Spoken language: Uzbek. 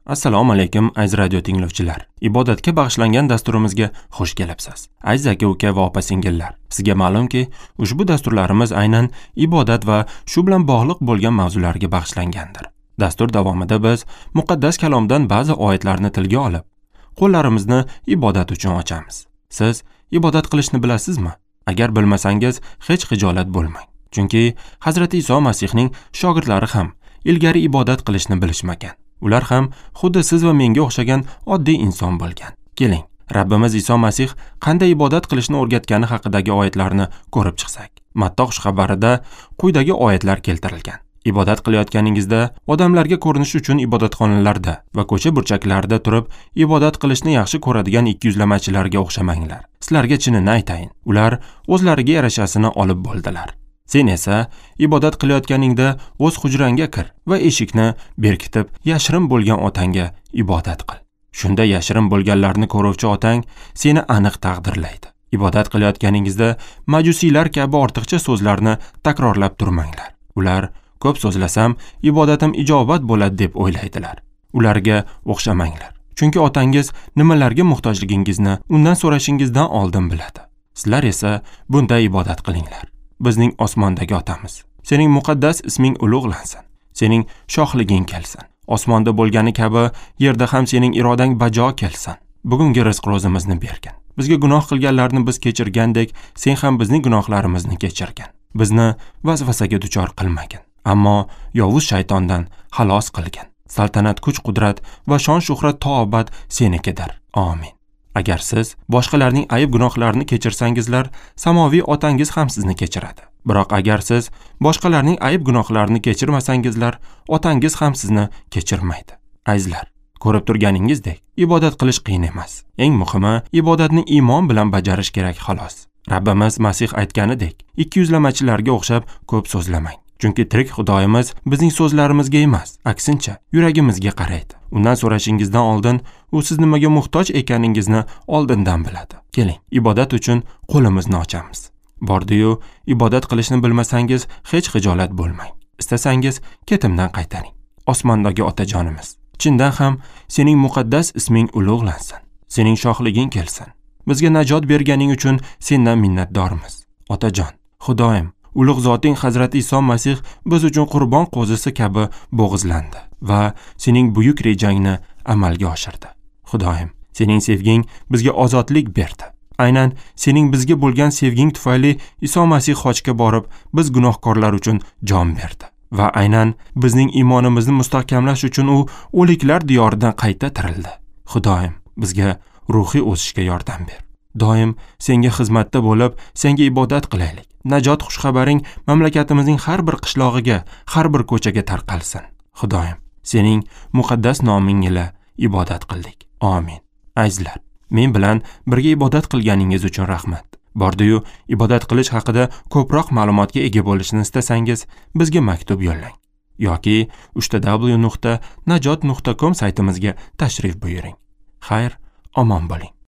Assalomu alaykum aziz radio tinglovchilar. Ibodatga bag'ishlangan dasturimizga xush kelibsiz. Aziz aka-uka va opa-singillar, sizga ma'lumki, ushbu dasturlarimiz aynan ibodat va shu bilan bog'liq bo'lgan mavzularga bag'ishlangandir. Dastur davomida biz muqaddas kalomdan ba'zi oyatlarni tilga olib, qo'llarimizni ibodat uchun ochamiz. Siz ibodat qilishni bilasizmi? Agar bilmasangiz, hech xijolat bo'lmang. Chunki Hazrati Iso Masihning shogirdlari ham ilgari ibodat qilishni bilishmagan. Ular ham xuddi siz va menga o'xshagan oddiy inson bo'lgan. Keling, Rabbimiz Iso Masih qanday ibodat qilishni o'rgatgani haqidagi oyatlarni ko'rib chiqsak. Mattol xabarida quyidagi oyatlar keltirilgan. Ibodat qilayotganingizda odamlarga ko'rinish uchun ibodatxonalarda va ko'cha burchaklarida turib ibodat qilishni yaxshi ko'radigan ikkiyuzlamachilarga o'xshamanglar. Sizlarga chinini aytayin, ular o'zlariga yarashasini olib bo'ldilar. Sen esa ibodat qilayotganingda o'z hujrangga kir va eshikni berkitib yashirin bo'lgan otangga ibodat qil. Shunda yashirin bo'lganlarni ko'ruvchi otang seni aniq taqdirlaydi. Ibodat qilayotganingizda majusiylar kabi ortiqcha so'zlarni takrorlab turmanglar. Ular ko'p so'zlasam ibodatim ijobat bo'ladi deb o'ylaydilar. Ularga o'xshamanglar. Chunki otangiz nimalarga muhtojligingizni undan so'rashingizdan oldin biladi. Sizlar esa bunday ibodat qilinglar. Bizning osmondagi otamiz, sening muqaddas isming ulug'lansin. Sening shohliging kelsin. Osmonda bo'lgani kabi yerda ham sening irodang bajo kelsin. Bugungi rizq ro'zimizni bergin. Bizga gunoh qilganlarni biz kechirgandek, sen ham bizning gunohlarimizni kechirgin. Bizni vasvasaga duchor qilmagin, ammo yovuz shaytondan xalos qilgin. Saltanat, kuch-qudrat va shon-shuhrat to-abad senikidir. Amin. Agar siz boshqalarning ayb-gunohlarini kechirsangizlar, samoviy otangiz ham sizni kechiradi. Biroq agar siz boshqalarning ayb-gunohlarini kechirmasangizlar, otangiz ham sizni kechirmaydi. Azizlar, ko'rib turganingizdek, ibodat qilish qiyin emas. Eng muhimi, ibodatni iymon bilan bajarish kerak xolos. Rabbimiz Masih aytganidek, ikkiyuzlamachilarga o'xshab ko'p so'zlamang. Chunki tirik Xudoyimiz bizning so'zlarimizga emas, aksincha, yuragimizga qaraydi. Undan so'rashingizdan oldin u siz nimaga muhtoj ekaningizni oldindan biladi. Keling, ibodat uchun qo'limizni ochamiz. Bordi-yu, ibodat qilishni bilmasangiz, hech xijolat bo'lmang. Istasangiz, ketimdan qaytaring. Osmondagi otajonimiz, chindan ham sening muqaddas isming ulug'lansin. Sening shohliging kelsin. Bizga najot berganing uchun sendan minnatdormiz. Otajon, Xudoyim, ulug' zoting Hazrati Iso Masih biz uchun qurbon qo'zisi kabi bo'g'izlandi va sening buyuk rejangni amalga oshirdi. Xudoyim, sening sevging bizga ozodlik berdi. Aynan sening bizga bo'lgan sevging tufayli Iso Masih hojga borib, biz gunohkorlar uchun jon berdi. Va aynan bizning iymonimizni mustahkamlash uchun u o'liklar diyoridan qayta tirildi. Xudoyim, bizga ruhiy o'sishga yordam ber. Doim senga xizmatda bo'lib, senga ibodat qilaylik. Najot xushxabaring mamlakatimizning har bir qishlog'iga, har bir ko'chaga tarqalsin. Xudoyim, sening muqaddas noming ila ibodat qildik. Amin. Azizlar, men bilan birga ibodat qilganingiz uchun rahmat. Bordi-yu, ibodat qilish haqida ko'proq ma'lumotga ega bo'lishni istasangiz, bizga maktub yo'llang yoki www.najot.com saytimizga tashrif buyuring. Xayr, omon bo'ling.